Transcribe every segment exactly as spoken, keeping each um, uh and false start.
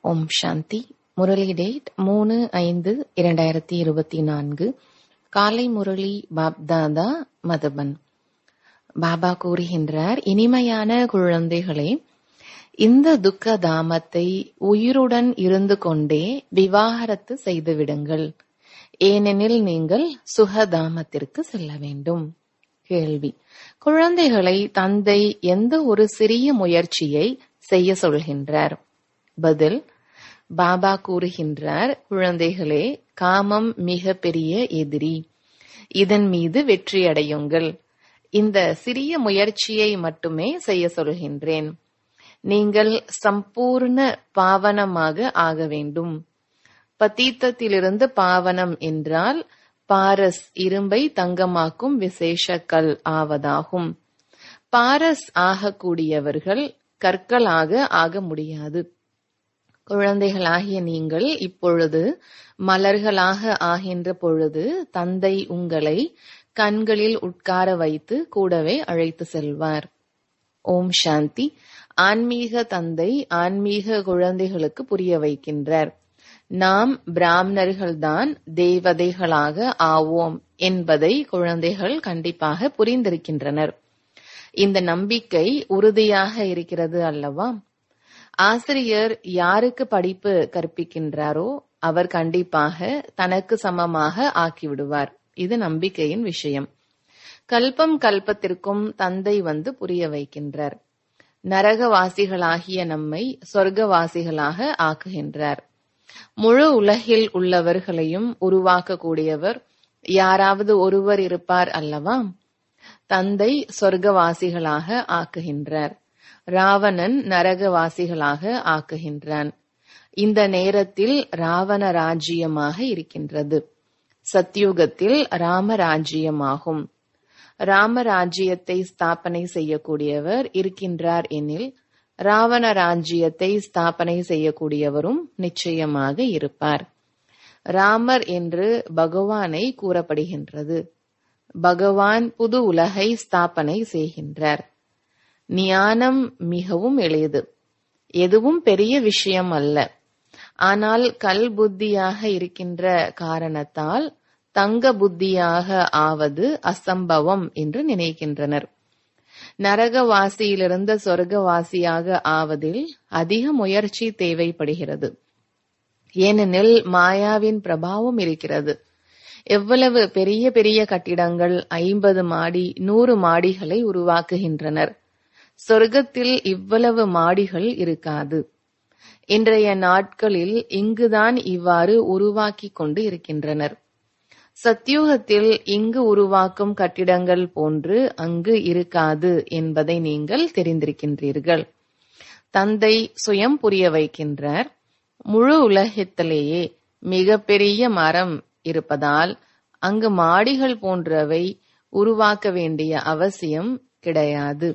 ஓம் சாந்தி. Murali date மூணு ஐந்து இரண்டாயிரத்தி இருபத்தி நான்கு. காலை முரளி பாப்தாதா மதுபன். பாபா கூறுகின்றார், இனிமையான குழந்தைகளே, இந்த துக்க தாமத்தை உயிருடன் இருந்து கொண்டே விவாகரத்து செய்துவிடுங்கள். ஏனெனில் நீங்கள் சுகதாமத்திற்கு செல்ல வேண்டும். கேள்வி: குழந்தைகளை தந்தை எந்த ஒரு சிறிய முயற்சியை செய்ய சொல்கின்றார்? பதில்: பாபா கூறுகின்றார், குழந்தைகளே, காமம் மிக பெரிய எதிரி. இதன் மீது வெற்றியடையுங்கள். இந்த சிறிய முயற்சியை மட்டுமே செய்ய சொல்கின்றேன். நீங்கள் சம்பூர்ண பாவனமாக ஆக வேண்டும். பதீத்தத்திலிருந்து பாவனம் என்றால் பாரஸ் இரும்பை தங்கமாக்கும் விசேஷ கல் ஆவதாகும். பாரஸ் ஆகக்கூடியவர்கள் கற்களாக ஆக முடியாது. குழந்தைகளாகிய நீங்கள் இப்பொழுது மலர்களாக ஆகின்ற பொழுது தந்தை உங்களை கண்களில் உட்கார வைத்து கூடவே அழைத்து செல்வார். ஓம் சாந்தி. ஆன்மீக தந்தை ஆன்மீக குழந்தைகளுக்கு புரிய வைக்கின்றார். நாம் பிராமணர்கள்தான் தேவதைகளாக ஆவோம் என்பதை குழந்தைகள் கண்டிப்பாக புரிந்திருக்கின்றனர். இந்த நம்பிக்கை உறுதியாக இருக்கிறது அல்லவா? ஆசிரியர் யாருக்கு படிப்பு கற்பிக்கின்றாரோ அவர் கண்டிப்பாக தனக்கு சமமாக ஆக்கிவிடுவார். இது நம்பிக்கையின் விஷயம். கல்பம் கல்பத்திற்கும் தந்தை வந்து புரிய வைக்கின்றார். நரகவாசிகளாகிய நம்மை சொர்க்கவாசிகளாக ஆக்குகின்றார். முழு உலகில் உள்ளவர்களையும் உருவாக்கக்கூடியவர் யாராவது ஒருவர் இருப்பார் அல்லவா? தந்தை சொர்க்கவாசிகளாக ஆக்குகின்றார். ராவணன் நரகவாசிகளாக ஆக்குகின்றான். இந்த நேரத்தில் ராவண ராஜ்யமாக இருக்கின்றது. சத்யுகத்தில் ராமராஜ்யமாகும். ராமராஜ்யத்தை ஸ்தாபனை செய்யக்கூடியவர் இருக்கின்றார் எனில் ராவண ராஜ்யத்தை ஸ்தாபனை செய்யக்கூடியவரும் நிச்சயமாக இருப்பார். ராமர் என்று பகவானை கூறப்படுகின்றது. பகவான் புது உலகை ஸ்தாபனை செய்கின்றார். ஞானம் மிகவும் எளிது. எதுவும் பெரிய விஷயம் அல்ல. ஆனால் கல் புத்தியாக இருக்கின்ற காரணத்தால் தங்க புத்தியாக ஆவது அசம்பவம் என்று நினைக்கின்றனர். நரகவாசியிலிருந்து சொர்க்கவாசியாக ஆவதில் அதிக முயற்சி தேவைப்படுகிறது. ஏனெனில் மாயாவின் பிரபாவம் இருக்கிறது. எவ்வளவு பெரிய பெரிய கட்டிடங்கள் ஐம்பது மாடி நூறு மாடிகளை உருவாக்குகின்றனர். சொர்க்கத்தில் இவ்வளவு மாடிகள் இருக்காது. இன்றைய நாட்களில் இங்குதான் இவ்வாறு உருவாக்கி கொண்டு இருக்கின்றனர். சத்யுகத்தில் இங்கு உருவாக்கும் கட்டிடங்கள் போன்று அங்கு இருக்காது என்பதை நீங்கள் தெரிந்திருக்கின்றீர்கள். தந்தை சுயம் புரிய வைக்கின்றார். முழு உலகத்திலேயே மிக பெரிய மரம் இருப்பதால் அங்கு மாடிகள் போன்றவை உருவாக்க வேண்டிய அவசியம் கிடையாது.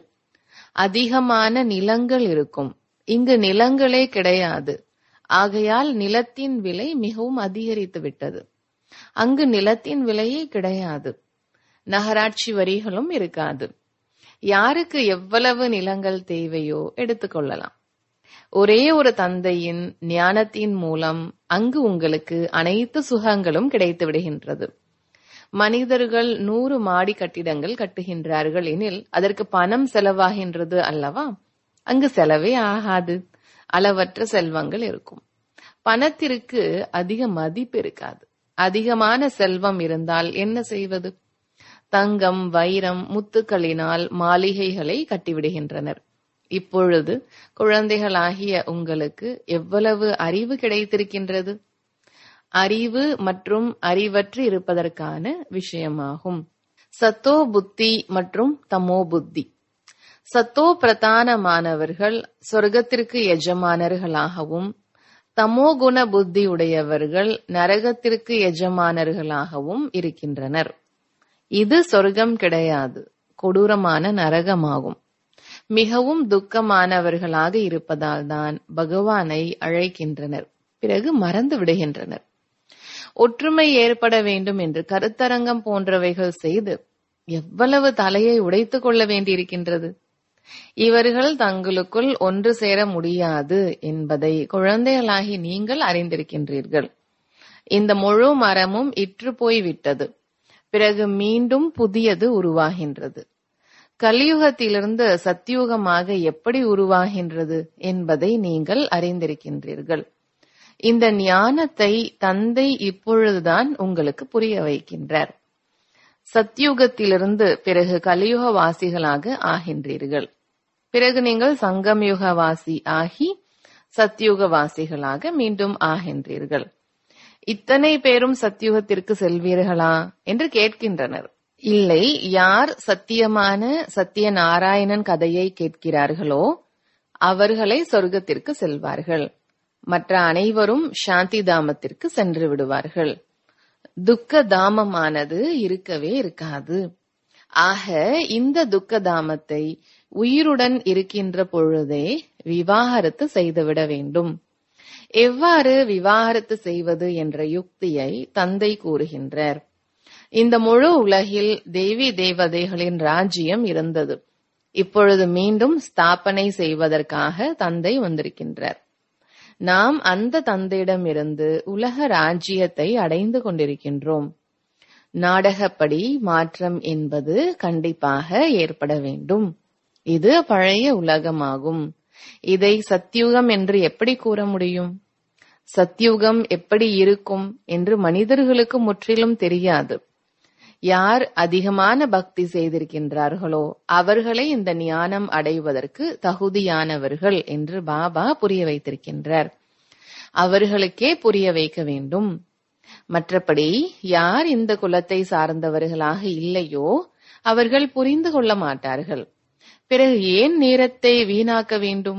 அதிகமான நிலங்கள் இருக்கும். இங்கு நிலங்களே கிடையாது. ஆகையால் நிலத்தின் விலை மிகவும் அதிகரித்து விட்டது. அங்கு நிலத்தின் விலையே கிடையாது. நகராட்சி வரிகளும் இருக்காது. யாருக்கு எவ்வளவு நிலங்கள் தேவையோ எடுத்துக்கொள்ளலாம். ஒரே ஒரு தந்தையின் ஞானத்தின் மூலம் அங்கு உங்களுக்கு அனைத்து சுகங்களும் கிடைத்து விடுகின்றது. மனிதர்கள் நூறு மாடி கட்டிடங்கள் கட்டுகின்றார்கள் எனில் அதற்கு பணம் செலவாகின்றது அல்லவா? அங்கு செலவே ஆகாது. அளவற்ற செல்வங்கள் இருக்கும். பணத்திற்கு அதிக மதிப்பு இருக்காது. அதிகமான செல்வம் இருந்தால் என்ன செய்வது? தங்கம் வைரம் முத்துக்களினால் மாளிகைகளை கட்டிவிடுகின்றனர். இப்பொழுது குழந்தைகளாகிய உங்களுக்கு எவ்வளவு அறிவு கிடைத்திருக்கின்றது? அறிவு மற்றும் அறிவற்று இருப்பதற்கான விஷயமாகும். சத்தோ புத்தி மற்றும் தமோ புத்தி. சத்தோ பிரதானமானவர்கள் சொர்க்கத்திற்கு எஜமானர்களாகவும் தமோகுண புத்தி உடையவர்கள் நரகத்திற்கு எஜமானர்களாகவும் இருக்கின்றனர். இது சொர்க்கம் கிடையாது, கொடூரமான நரகமாகும். மிகவும் துக்கமானவர்களாக இருப்பதால் தான் பகவானை அழைக்கின்றனர். பிறகு மறந்து விடுகின்றனர். ஒற்றுமை ஏற்பட வேண்டும் என்று கருத்தரங்கம் போன்றவைகள் செய்து எவ்வளவு தலையை உடைத்துக் கொள்ள வேண்டியிருக்கின்றது. இவர்கள் தங்களுக்குள் ஒன்று சேர முடியாது என்பதை குழந்தைகளாகி நீங்கள் அறிந்திருக்கின்றீர்கள். இந்த முழு மரமும் இற்று போய்விட்டது. பிறகு மீண்டும் புதியது உருவாகின்றது. கலியுகத்திலிருந்து சத்தியுகமாக எப்படி உருவாகின்றது என்பதை நீங்கள் அறிந்திருக்கின்றீர்கள். இந்த ஞானத்தை தந்தை இப்பொழுதுதான் உங்களுக்கு புரிய வைக்கின்றார். சத்யுகத்திலிருந்து பிறகு கலியுக வாசிகளாக ஆகின்றீர்கள். பிறகு நீங்கள் சங்கம்யுக வாசி ஆகி சத்யுக வாசிகளாக மீண்டும் ஆகின்றீர்கள். இத்தனை பேரும் சத்யுகத்திற்கு செல்வீர்களா என்று கேட்கின்றனர். இல்லை, யார் சத்தியமான சத்தியநாராயணன் கதையை கேட்கிறார்களோ அவர்களை சொர்க்கத்திற்கு செல்வார்கள். மற்ற அனைவரும் சாந்தி தாமத்திற்கு சென்று விடுவார்கள். துக்க தாமமானது இருக்கவே இருக்காது. ஆக இந்த துக்க தாமத்தை உயிருடன் இருக்கின்ற பொழுதே விவாகரத்து செய்துவிட வேண்டும். எவ்வாறு விவாகரத்து செய்வது என்ற யுக்தியை தந்தை கூறுகின்றார். இந்த முழு உலகில் தேவி தேவதைகளின் ராஜ்யம் இருந்தது. இப்பொழுது மீண்டும் ஸ்தாபனை செய்வதற்காக தந்தை வந்திருக்கின்றார். நாம் அந்த தந்தையிடமிருந்து உலக ராஜ்யத்தை அடைந்து கொண்டிருக்கின்றோம். நாடகப்படி மாற்றம் என்பது கண்டிப்பாக ஏற்பட வேண்டும். இது பழைய உலகமாகும். இதை சத்யுகம் என்று எப்படி கூற முடியும்? சத்யுகம் எப்படி இருக்கும் என்று மனிதர்களுக்கு முற்றிலும் தெரியாது. யார் அதிகமான பக்தி செய்திருக்கின்றார்களோ அவர்களை இந்த ஞானம் அடைவதற்கு தகுதியானவர்கள் என்று பாபா புரிய வைத்திருக்கின்றார். அவர்களுக்கே புரிய வைக்க வேண்டும். மற்றபடி யார் இந்த குலத்தை சார்ந்தவர்களாக இல்லையோ அவர்கள் புரிந்து கொள்ள மாட்டார்கள். பிறகு ஏன் நேரத்தை வீணாக்க வேண்டும்?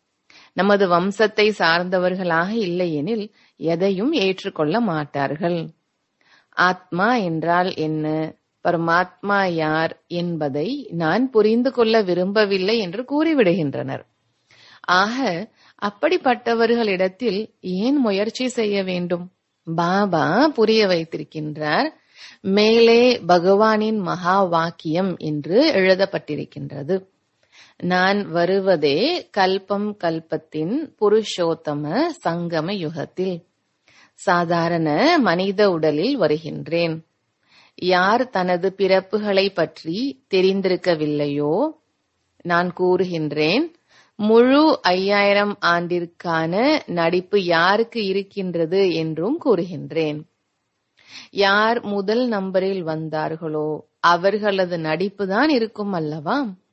நமது வம்சத்தை சார்ந்தவர்களாக இல்லையெனில் எதையும் ஏற்றுக்கொள்ள மாட்டார்கள். ஆத்மா என்றால் என்ன, பரமாத்மா யார் என்பதை நான் புரிந்து கொள்ள விரும்பவில்லை என்று கூறிவிடுகின்றனர். ஆக அப்படிப்பட்டவர்களிடத்தில் ஏன் முயற்சி செய்ய வேண்டும்? பாபா புரிய வைத்திருக்கின்றார். மேலே பகவானின் மகா வாக்கியம் என்று எழுதப்பட்டிருக்கின்றது. நான் வருவதே கல்பம் கல்பத்தின் புருஷோத்தம சங்கம யுகத்தில் சாதாரண மனித உடலில் வருகின்றேன். யார் தனது பிறப்புகளை பற்றி தெரிந்திருக்கவில்லையோ நான் கூறுகின்றேன், முழு ஐயாயிரம் ஆண்டிற்கான நடிப்பு யாருக்கு இருக்கின்றது என்றும் கூறுகின்றேன். யார் முதல் நம்பரில் வந்தார்களோ அவர்களது நடிப்பு தான் இருக்கும் அல்லவா?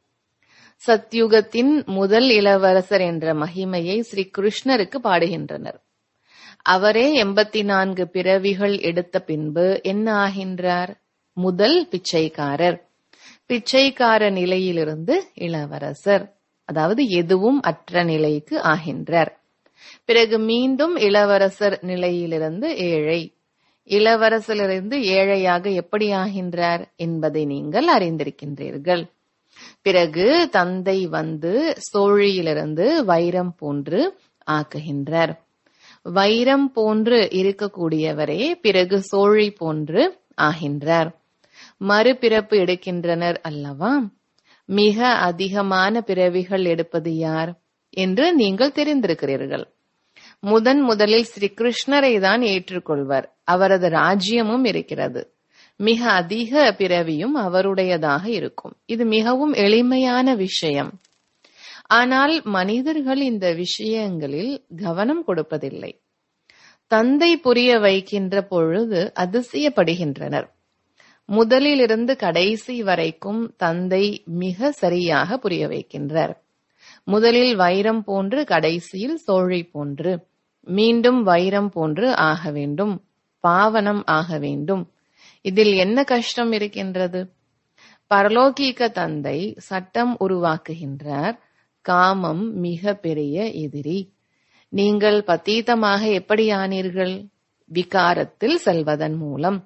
சத்யுகத்தின் முதல் இளவரசர் என்ற மகிமையை ஸ்ரீ கிருஷ்ணருக்கு பாடுகின்றனர். அவரே எண்பத்தி நான்கு பிறவிகள் எடுத்த பின்பு என்ன ஆகின்றார்? முதல் பிச்சைக்காரர். பிச்சைக்கார நிலையிலிருந்து இளவரசர், அதாவது எதுவும் அற்ற நிலைக்கு ஆகின்றார். பிறகு மீண்டும் இளவரசர் நிலையிலிருந்து ஏழை, இளவரசரிலிருந்து ஏழையாக எப்படி ஆகின்றார் என்பதை நீங்கள் அறிந்திருக்கின்றீர்கள். பிறகு தந்தை வந்து சோழியிலிருந்து வைரம் போன்று ஆக்குகின்றார். வைரம் போன்று இருக்கக்கூடியவரே பிறகு சோழி போன்று ஆகின்றார். மறுபிறப்பு எடுக்கின்றனர் அல்லவா? மிக அதிகமான பிறவிகள் எடுப்பது யார் என்று நீங்கள் தெரிந்திருக்கிறீர்கள். முதன் முதலில் ஸ்ரீ கிருஷ்ணரை தான் ஏற்றுக்கொள்வர். அவரது ராஜ்யமும் இருக்கிறது. மிக அதிக பிறவியும் அவருடையதாக இருக்கும். இது மிகவும் எளிமையான விஷயம். ஆனால் மனிதர்கள் இந்த விஷயங்களில் கவனம் கொடுப்பதில்லை. தந்தை புரிய வைக்கின்ற பொழுது அதிசயப்படுகின்றனர். முதலிலிருந்து கடைசி வரைக்கும் தந்தை மிக சரியாக புரிய வைக்கின்றார். முதலில் வைரம் போன்று, கடைசியில் சோழி போன்று, மீண்டும் வைரம் போன்று ஆக வேண்டும், பாவனம் ஆக வேண்டும். இதில் என்ன கஷ்டம் இருக்கின்றது? பரலோகீக தந்தை சட்டம் உருவாக்குகின்றார். காமம் மிக பெரிய எதிரி. நீங்கள் பதீதமாக எப்படி ஆனீர்கள்? விகாரத்தில் செல்வதன் மூலம்.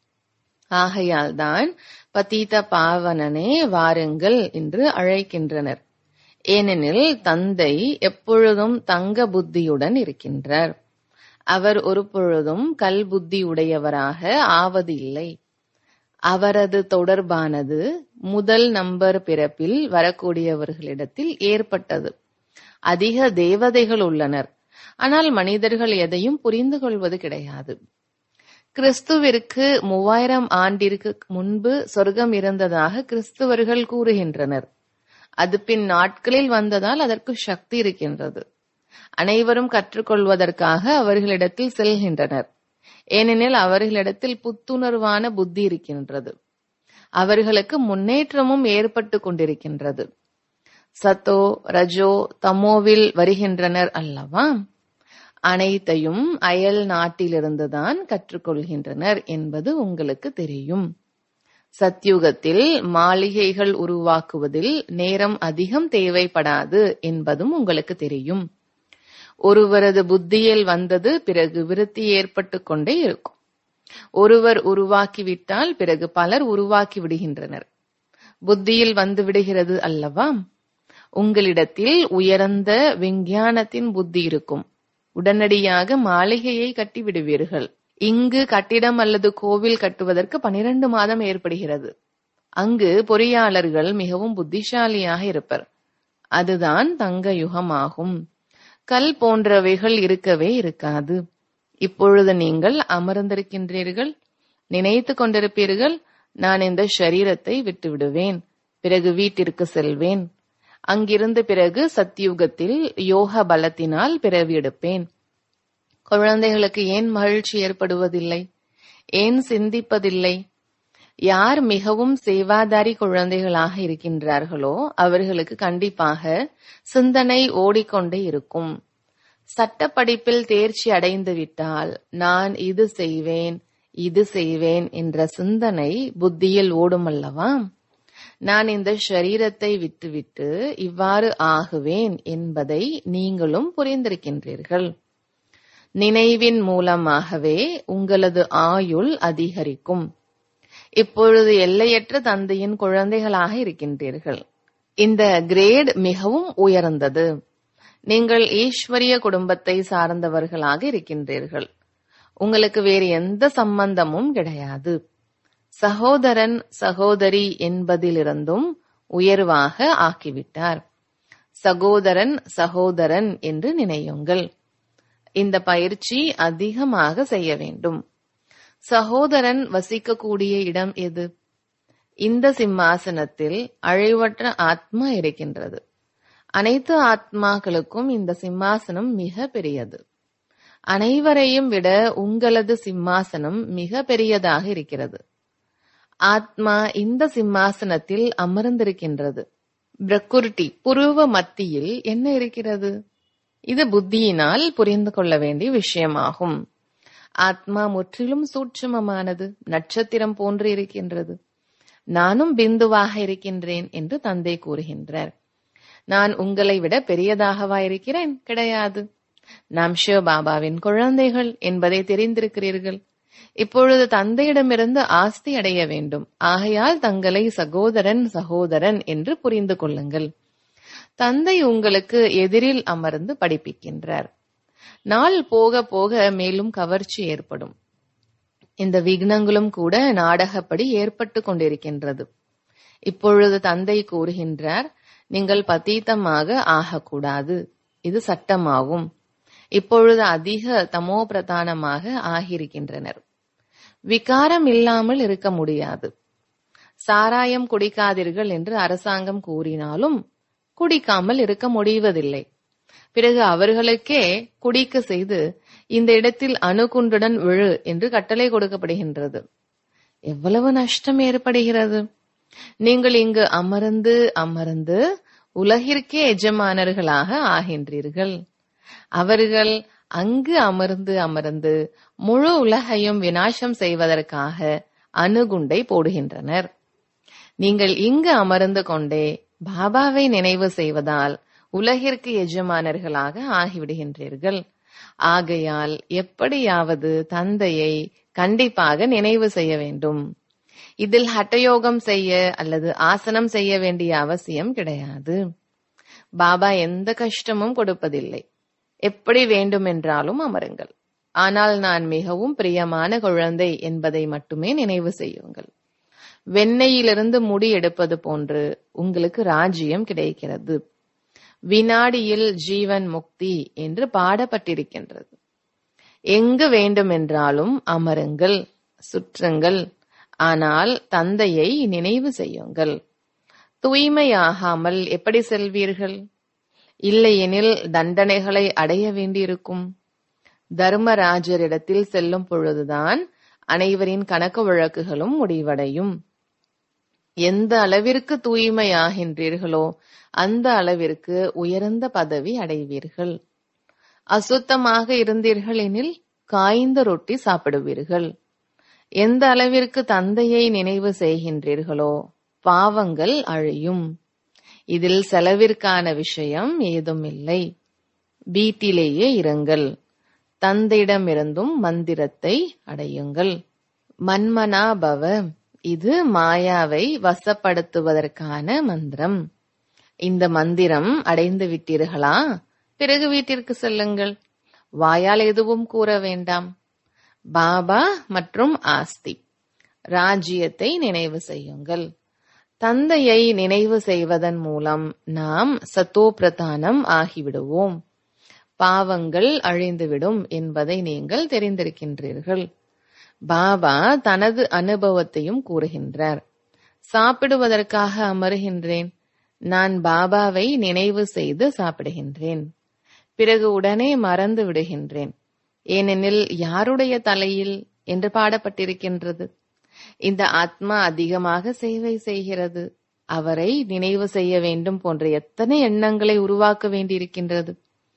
ஆகையால்தான் பதீத பாவனனே வாருங்கள் என்று அழைக்கின்றனர். ஏனெனில் தந்தை எப்பொழுதும் தங்க புத்தியுடன் இருக்கின்றார். அவர் ஒரு பொழுதும் கல் புத்தி உடையவராக ஆவது இல்லை. அவரது தொடர்பானது முதல் நம்பர் பிறப்பில் வரக்கூடியவர்களிடத்தில் ஏற்பட்டது. அதிக தேவதைகள் உள்ளனர், ஆனால் மனிதர்கள் எதையும் புரிந்து கொள்வது கிடையாது. கிறிஸ்துவிற்கு மூவாயிரம் ஆண்டிற்கு முன்பு சொர்க்கம் இருந்ததாக கிறிஸ்துவர்கள் கூறுகின்றனர். அது பின் நாட்களில் வந்ததால் அதற்கு சக்தி இருக்கின்றது. அனைவரும் கற்றுக்கொள்வதற்காக அவர்களிடத்தில் செல்கின்றனர். ஏனெனில் அவர்களிடத்தில் புத்துணர்வான புத்தி இருக்கின்றது. அவர்களுக்கு முன்னேற்றமும் ஏற்பட்டு கொண்டிருக்கின்றது. சத்தோ ரஜோ தமோவில் வருகின்றனர் அல்லவா? அனைத்தையும் அயல் நாட்டிலிருந்துதான் கற்றுக்கொள்கின்றனர் என்பது உங்களுக்கு தெரியும். சத்யுகத்தில் மாளிகைகள் உருவாக்குவதில் நேரம் அதிகம் தேவைப்படாது என்பதும் உங்களுக்கு தெரியும். ஒருவரது புத்தியில் வந்தது பிறகு விருத்தி ஏற்பட்டு கொண்டே இருக்கும். ஒருவர் உருவாக்கிவிட்டால் பிறகு பலர் உருவாக்கி விடுகின்றனர். புத்தியில் வந்து விடுகிறது அல்லவா? உங்களிடத்தில் உயர்ந்த விஞ்ஞானத்தின் புத்தி இருக்கும். உடனடியாக மாளிகையை கட்டி விடுவீர்கள். இங்கு கட்டிடம் அல்லது கோவில் கட்டுவதற்கு பனிரெண்டு மாதம் ஏற்படுகிறது. அங்கு பொறியாளர்கள் மிகவும் புத்திசாலியாக இருப்பர். அதுதான் தங்க யுகமாகும். கல் போன்றவைகள் இருக்கவே இருக்காது. இப்பொழுது நீங்கள் அமர்ந்திருக்கின்றீர்கள், நினைத்து கொண்டிருப்பீர்கள், நான் இந்த ஷரீரத்தை விட்டு விடுவேன், பிறகு வீட்டிற்கு செல்வேன். அங்கிருந்து பிறகு சத்யுகத்தில் யோக பலத்தினால் பிறவி எடுப்பேன். குழந்தைகளுக்கு ஏன் மகிழ்ச்சி ஏற்படுவதில்லை? ஏன் சிந்திப்பதில்லை? யார் மிகவும் சேவாதாரி குழந்தைகளாக இருக்கின்றார்களோ அவர்களுக்கு கண்டிப்பாக சிந்தனை ஓடிக்கொண்டே இருக்கும். சட்ட படிப்பில் தேர்ச்சி அடைந்து விட்டால் நான் இது செய்வேன் இது செய்வேன் என்ற சிந்தனை புத்தியில் ஓடுமல்லவா? நான் இந்த ஷரீரத்தை விட்டுவிட்டு இவ்வாறு ஆகுவேன் என்பதை நீங்களும் புரிந்திருக்கின்றீர்கள். நினைவின் மூலமாகவே உங்களது ஆயுள் அதிகரிக்கும். இப்பொழுது எல்லையற்ற தந்தையின் குழந்தைகளாக இருக்கின்றீர்கள். இந்த கிரேட் மிகவும் உயர்ந்தது. நீங்கள் ஈஸ்வரிய குடும்பத்தை சார்ந்தவர்களாக இருக்கின்றீர்கள். உங்களுக்கு வேறு எந்த சம்பந்தமும் கிடையாது. சகோதரன் சகோதரி என்பதிலிருந்தும் உயர்வாக ஆக்கிவிட்டார். சகோதரன் சகோதரன் என்று நினையுங்கள். இந்த பயிற்சி அதிகமாக செய்ய வேண்டும். சகோதரன் வசிக்கக்கூடிய இடம் எது? இந்த சிம்மாசனத்தில் அழிவற்ற ஆத்மா இருக்கின்றது. அனைத்து ஆத்மாக்களுக்கும் இந்த சிம்மாசனம் மிக பெரியது. அனைவரையும் விட உங்களது சிம்மாசனம் மிக பெரியதாக இருக்கிறது. ஆத்மா இந்த சிம்மாசனத்தில் அமர்ந்திருக்கின்றது. பிரகுர்டி புருவ மத்தியில் என்ன இருக்கிறது? இது புத்தியினால் புரிந்து கொள்ள வேண்டிய விஷயமாகும். ஆத்மா முற்றிலும் சூட்சுமமானது, நட்சத்திரம் போன்று இருக்கின்றது. நானும் பிந்துவாக இருக்கின்றேன் என்று தந்தை கூறுகின்றார். நான் உங்களை விட பெரியதாகவா இருக்கிறேன்? கிடையாது. நாம் சிவபாபாவின் குழந்தைகள் என்பதை தெரிந்திருக்கிறீர்கள். இப்பொழுது தந்தையிடமிருந்து ஆஸ்தி அடைய வேண்டும். ஆகையால் தங்களை சகோதரன் சகோதரன் என்று புரிந்து கொள்ளுங்கள். தந்தை உங்களுக்கு எதிரில் அமர்ந்து படிப்பிக்கின்றார். நாள் போக போக மேலும் கவர்ச்சி ஏற்படும். இந்த விக்னங்களும் கூட நாடகப்படி ஏற்பட்டு கொண்டிருக்கின்றது. இப்பொழுது தந்தை கூறுகின்றார், நீங்கள் பதீதமாக ஆகக்கூடாது. இது சட்டமாகும். இப்பொழுது அதிக தமோ பிரதானமாக ஆகியிருக்கின்றனர். விகாரம் இல்லாமல் இருக்க முடியாது. சாராயம் குடிக்காதீர்கள் என்று அரசாங்கம் கூறினாலும் குடிக்காமல் இருக்க முடிவதில்லை. பிறகு அவர்களுக்கே குடிக்க செய்து இந்த இடத்தில் அணுகுண்டுடன் விழு என்று கட்டளை கொடுக்கப்படுகின்றது. எவ்வளவு நஷ்டம் ஏற்படுகிறது! நீங்கள் இங்கு அமர்ந்து அமர்ந்து உலகிற்கே எஜமானர்களாக ஆகின்றீர்கள். அவர்கள் அங்கு அமர்ந்து அமர்ந்து முழு உலகையும் விநாசம் செய்வதற்காக அணுகுண்டை போடுகின்றனர். நீங்கள் இங்கு அமர்ந்து கொண்டே பாபாவை நினைவு செய்வதால் உலகிற்கு எஜமானர்களாக ஆகிவிடுகின்றீர்கள். ஆகையால் எப்படியாவது தந்தையை கண்டிப்பாக நினைவு செய்ய வேண்டும். இதில் ஹட்டயோகம் செய்ய அல்லது ஆசனம் செய்ய வேண்டிய அவசியம் கிடையாது. பாபா எந்த கஷ்டமும் கொடுப்பதில்லை. எப்படி வேண்டுமென்றாலும் அமருங்கள். ஆனால் நான் மிகவும் பிரியமான குழந்தை என்பதை மட்டுமே நினைவு செய்யுங்கள். வெண்ணெயிலிருந்து முடி எடுப்பது போன்று உங்களுக்கு ராஜ்யம் கிடைக்கிறது. வினாடியில் ஜீவன் முக்தி என்று பாடப்பட்டிருக்கின்றது. எங்கு வேண்டுமென்றாலும் அமருங்கள், சுற்றுங்கள், ஆனால் தந்தையை நினைவு செய்யுங்கள். தூய்மையாகாமல் எப்படி செல்வீர்கள்? இல்லையெனில் தண்டனைகளை அடைய வேண்டியிருக்கும். தர்மராஜரிடத்தில் செல்லும் பொழுதுதான் அனைவரின் கணக்கு வழக்குகளும் முடிவடையும். எந்த அளவிற்கு தூய்மையாகின்றீர்களோ அந்த அளவிற்கு உயர்ந்த பதவி அடைவீர்கள். அசுத்தமாக இருந்தீர்கள் எனில் காய்ந்த ரொட்டி சாப்பிடுவீர்கள். எந்த அளவிற்கு தந்தையை நினைவு செய்கின்றீர்களோ பாவங்கள் அழியும். இதில் செலவிற்கான விஷயம் ஏதும் இல்லை. வீட்டிலேயே இருங்கள். தந்தையிடமிருந்தும் மந்திரத்தை அடையுங்கள். மன்மனா பவ, இது மாயாவை வசப்படுத்துவதற்கான மந்திரம். இந்த மந்திரம் அடைந்து விட்டீர்களா? பிறகு வீட்டிற்கு செல்லுங்கள். வாயால் எதுவும் கூற வேண்டாம். பாபா மற்றும் ஆஸ்தி, ராஜ்யத்தை நினைவு செய்யுங்கள். தந்தையை நினைவு செய்வதன் மூலம் நாம் சத்தோ பிரதானம் ஆகிவிடுவோம். பாவங்கள் அழிந்துவிடும் என்பதை நீங்கள் தெரிந்திருக்கின்றீர்கள். பாபா தனது அனுபவத்தையும் கூறுகின்றார். சாப்பிடுவதற்காக அமருகின்றேன். நான் பாபாவை நினைவு செய்து சாப்பிடுகின்றேன். பிறகு உடனே மறந்து விடுகின்றேன். ஏனெனில் யாருடைய தலையில் என்று பாடப்பட்டிருக்கின்றது. இந்த ஆத்மா அதிகமாக சேவை செய்கிறது. அவரை நினைவு செய்ய வேண்டும் போன்ற எத்தனை எண்ணங்களை உருவாக்க வேண்டியிருக்கின்றது.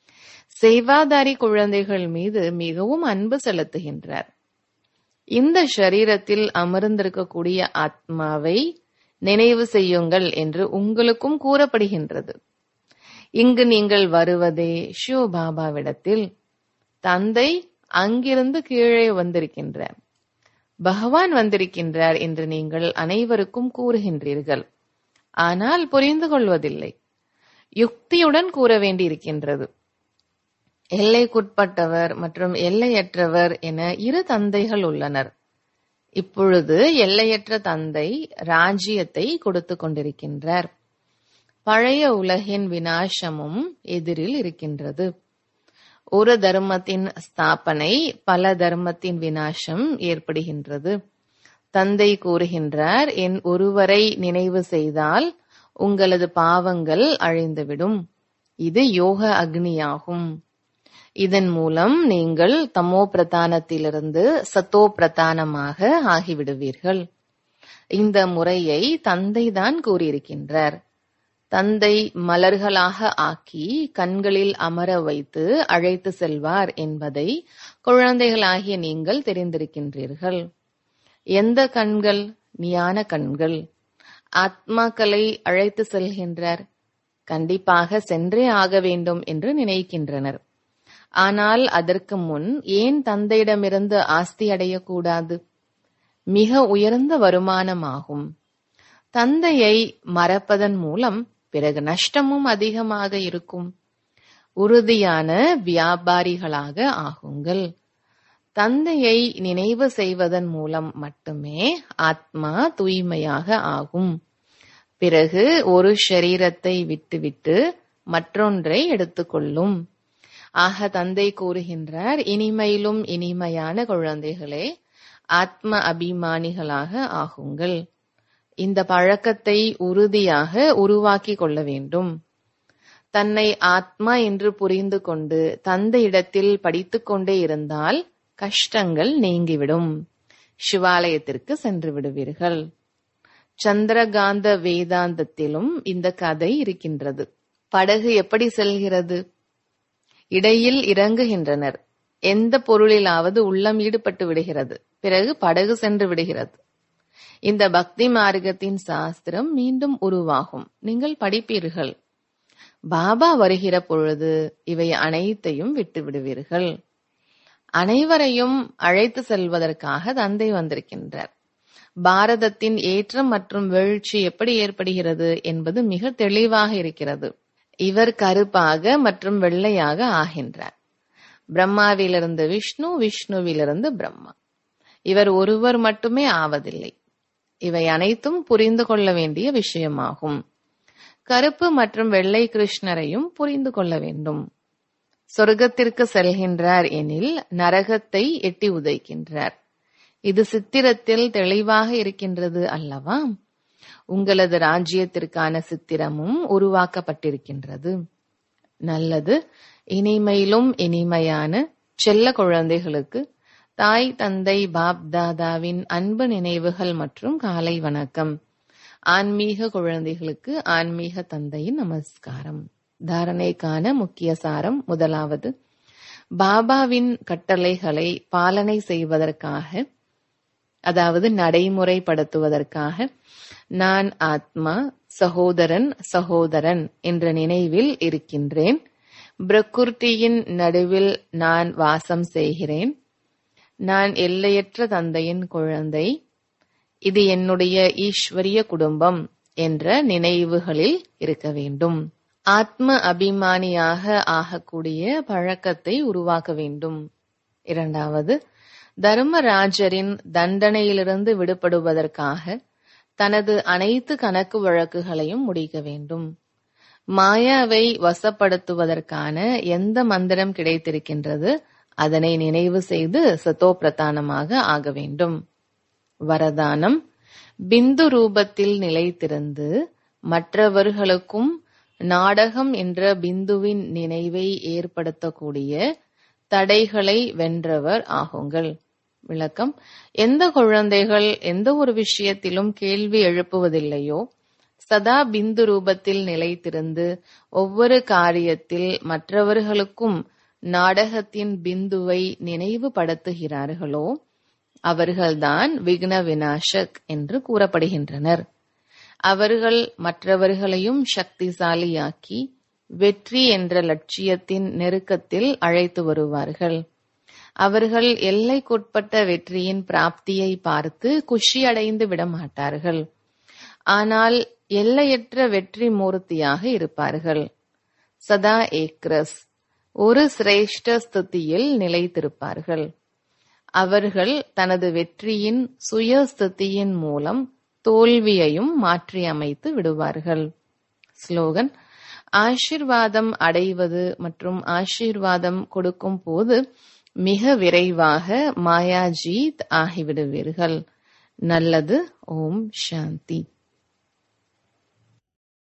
சேவாதாரி குழந்தைகள் மீது மிகவும் அன்பு செலுத்துகின்றார். இந்த ஷரீரத்தில் அமர்ந்திருக்கக்கூடிய ஆத்மாவை நினைவு செய்யுங்கள் என்று உங்களுக்கும் கூறப்படுகின்றது. இங்கு நீங்கள் வருவதே ஷிவ பாபாவிடத்தில். தந்தை அங்கிருந்து கீழே வந்திருக்கின்றார், பகவான் வந்திருக்கின்றார் என்று நீங்கள் அனைவருக்கும் கூறுகின்றீர்கள். ஆனால் புரிந்து கொள்வதில்லை. யுக்தியுடன் கூற வேண்டியிருக்கின்றது. எல்லைக்குட்பட்டவர் மற்றும் எல்லையற்றவர் என இரு தந்தைகள் உள்ளனர். இப்பொழுது எல்லையற்ற தந்தை ராஜ்யத்தை கொடுத்து கொண்டிருக்கின்றார். பழைய உலகின் விநாசமும் எதிரில் இருக்கின்றது. ஒரு தர்மத்தின் ஸ்தாபனை, பல தர்மத்தின் விநாசம் ஏற்படுகின்றது. தந்தை கூறுகின்றார், என் ஒருவரை நினைவு செய்தால் உங்களது பாவங்கள் அழிந்துவிடும். இது யோக அக்னியாகும். இதன் மூலம் நீங்கள் தமோ பிரதானத்திலிருந்து சத்தோ பிரதானமாக ஆகிவிடுவீர்கள். இந்த முறையை தந்தைதான் கூறியிருக்கின்றார். தந்தை மலர்களாக ஆக்கி கண்களில் அமர வைத்து அழைத்து செல்வார் என்பதை குழந்தைகளாகிய நீங்கள் தெரிந்திருக்கின்றீர்கள். எந்த கண்கள்? ஞான கண்கள். ஆத்மாக்களை அழைத்து செல்கின்றார். கண்டிப்பாக சென்றே ஆக வேண்டும் என்று நினைக்கின்றனர். ஆனால் அதற்கு முன் ஏன் தந்தையிடமிருந்து ஆஸ்தி அடையக்கூடாது? மிக உயர்ந்த வருமானமாகும். தந்தையை மறப்பதன் மூலம் பிறகு நஷ்டமும் அதிகமாக இருக்கும். உறுதியான வியாபாரிகளாக ஆகுங்கள். தந்தையை நினைவு செய்வதன் மூலம் மட்டுமே ஆத்மா தூய்மையாக ஆகும். பிறகு ஒரு ஷரீரத்தை விட்டுவிட்டு மற்றொன்றை எடுத்துக்கொள்ளும். ஆக தந்தை கூறுகின்றார், இனிமையிலும் இனிமையான குழந்தைகளே, ஆத்ம அபிமானிகளாக ஆகுங்கள். இந்த பழக்கத்தை உறுதியாக உருவாக்கி கொள்ள வேண்டும். தன்னை ஆத்மா என்று புரிந்து கொண்டு தந்தையிடத்தில் படித்துக் கொண்டே இருந்தால் கஷ்டங்கள் நீங்கிவிடும். சிவாலயத்திற்கு சென்று விடுவீர்கள். சந்திரகாந்த வேதாந்தத்திலும் இந்த கதை இருக்கின்றது. படகு எப்படி செல்கிறது? இடையில் இறங்குகின்றனர். எந்த பொருளிலாவது உள்ளம் ஈடுபட்டு விடுகிறது. பிறகு படகு சென்று விடுகிறது. இந்த பக்தி மார்க்கத்தின் சாஸ்திரம் மீண்டும் உருவாகும். நீங்கள் படிப்பீர்கள். பாபா வருகிற பொழுது இவை அனைத்தையும் விட்டு விடுவீர்கள். அனைவரையும் அழைத்து செல்வதற்காக தந்தை வந்திருக்கின்றார். பாரதத்தின் ஏற்றம் மற்றும் வீழ்ச்சி எப்படி ஏற்படுகிறது என்பது மிக தெளிவாக இருக்கிறது. இவர் கருப்பாக மற்றும் வெள்ளையாக ஆகின்றார். பிரம்மாவிலிருந்து விஷ்ணு, விஷ்ணுவிலிருந்து பிரம்மா. இவர் ஒருவர் மட்டுமே ஆவதில்லை. இவை அனைத்தும் புரிந்து கொள்ள வேண்டிய விஷயமாகும். கருப்பு மற்றும் வெள்ளை கிருஷ்ணரையும் புரிந்து கொள்ள வேண்டும். சொர்க்கத்திற்கு செல்கின்றார் எனில் நரகத்தை எட்டி உதைக்கின்றார். இது சித்திரத்தில் தெளிவாக இருக்கின்றது அல்லவா? உங்களது ராஜ்யத்திற்கான சித்திரமும் உருவாக்கப்பட்டிருக்கின்றது. நல்லது. இனிமையிலும் இனிமையான செல்ல குழந்தைகளுக்கு தாய் தந்தை பாப் தாதாவின் அன்பு நினைவுகள் மற்றும் காலை வணக்கம். ஆன்மீக குழந்தைகளுக்கு ஆன்மீக தந்தையின் நமஸ்காரம். தாரணைக்கான முக்கிய சாரம். முதலாவது, பாபாவின் கட்டளைகளை பாலனை செய்வதற்காக, அதாவது நடைமுறைப்படுத்துவதற்காக நான் ஆத்மா, சகோதரன் சகோதரன் என்ற நினைவில் இருக்கின்றேன். பிரகிருதியின் நடுவில் நான் வாசம் செய்கிறேன். நான் எல்லையற்ற தந்தையின் குழந்தை. இது என்னுடைய ஈஸ்வரிய குடும்பம் என்ற நினைவுகளில் இருக்க வேண்டும். ஆத்ம அபிமானியாக ஆகக்கூடிய பழக்கத்தை உருவாக்க வேண்டும். இரண்டாவது, தர்மராஜரின் தண்டனையிலிருந்து விடுபடுவதற்காக தனது அனைத்து கணக்கு வழக்குகளையும் முடிக்க வேண்டும். மாயாவை வசப்படுத்துவதற்கான எந்த மந்திரம் கிடைத்திருக்கின்றது அதனை நினைவு செய்து சத்தோ பிரதானமாக ஆக வேண்டும். வரதானம், பிந்து ரூபத்தில் நிலைத்திருந்து மற்றவர்களுக்கும் நாடகம் என்ற பிந்துவின் நினைவை ஏற்படுத்தக்கூடிய தடைகளை வென்றவர் ஆகுங்கள். விளக்கம், எந்த குழந்தைகள் எந்த ஒரு விஷயத்திலும் கேள்வி எழுப்புவதில்லையோ, சதா பிந்து ரூபத்தில் நிலைத்திருந்து ஒவ்வொரு காரியத்தில் மற்றவர்களுக்கும் நாடகத்தின் பிந்துவை நினைவுபடுத்துகிறார்களோ அவர்கள்தான் விக்ன விநாசக் என்று கூறப்படுகின்றனர். அவர்கள் மற்றவர்களையும் சக்திசாலியாக்கி வெற்றி என்ற லட்சியத்தின் நெருக்கத்தில் அழைத்து வருவார்கள். அவர்கள் எல்லைக்குட்பட்ட வெற்றியின் பிராப்தியை பார்த்து குஷி அடைந்து விட மாட்டார்கள். ஆனால் எல்லையற்ற வெற்றி மூர்த்தியாக இருப்பார்கள். சதா ஏக்ரஸ், ஒரு சிரேஷ்ட ஸ்திதியில் நிலைத்திருப்பார்கள். அவர்கள் தனது வெற்றியின் சுய ஸ்திதியின் மூலம் தோல்வியையும் மாற்றி அமைத்து விடுவார்கள். ஸ்லோகன், ஆசீர்வாதம் அடைவது மற்றும் ஆசீர்வாதம் கொடுக்கும் போது மிக விரைவாக மாயாஜீத் ஆகிவிடுவீர்கள். நல்லது. ஓம் சாந்தி.